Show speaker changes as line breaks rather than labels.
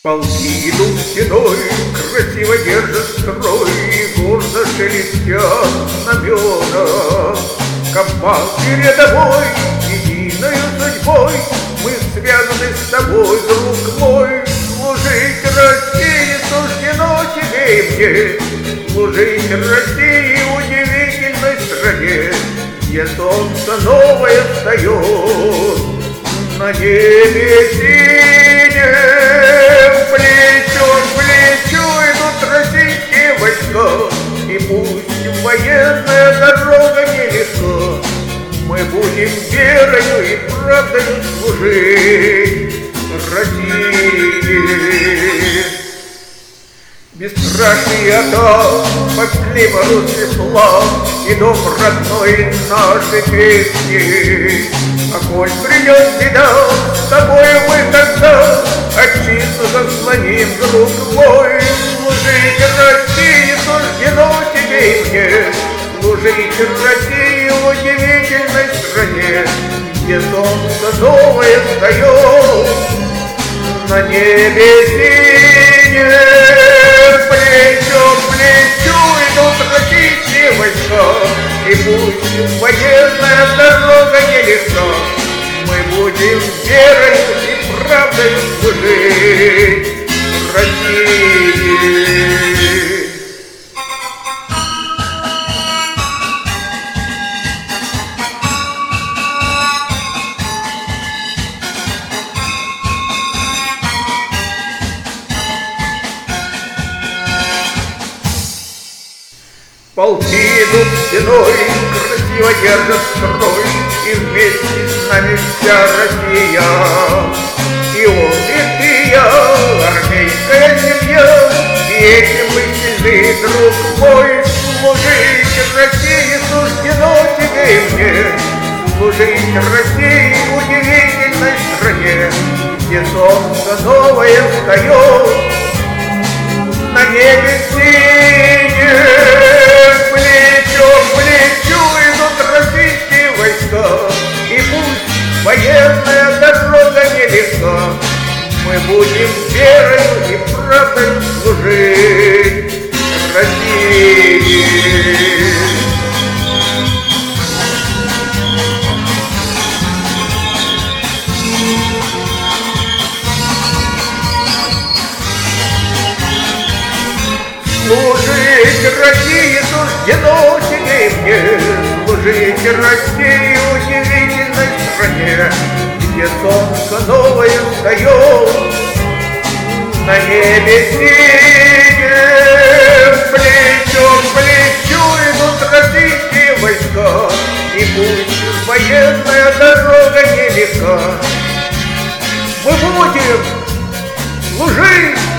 Полки идут стеной, красиво держат строй, и гордо шелестят знамена. Командой рядовой, единою судьбой, мы связаны с тобой, друг мой. Служить России суждено тебе и мне, служить России удивительной стране, где солнце новое встает на небе синем. Плечо к плечу идут российские войска, и пусть военная дорога нелегка, мы будем верою и правдою служить России. Бесстрашный атак, пошли морозы слав, и дом родной нашей песни. Огонь придет беда, с тобой мы тогда отчизну заслоним, друг мой. Служить России суждено тебе и мне, служить России в удивительной стране, где солнце новое встает на небе синем. Плечо к плечу идут российские войска, и пусть военная дорога нелегка, мы будем верой и правдой служить России. Полки идут стеной, красиво держат строй, и вместе с нами вся Россия. И он, и ты, я, армейская семья, и этим мы сильны, друг мой. Служить России суждено тебе и мне, служить России в удивительной стране, где солнце новое встает на небе синем. Плечо к плечу идут российские войска, и пусть военная дорога нелегка, мы будем верой и правдой служить России. Служить России суждено тебе и мне, служить России в удивительной стране, где солнце новое встает на небе синем. Плечо к плечу идут российские войска, и пусть военная дорога нелегка, мы будем служить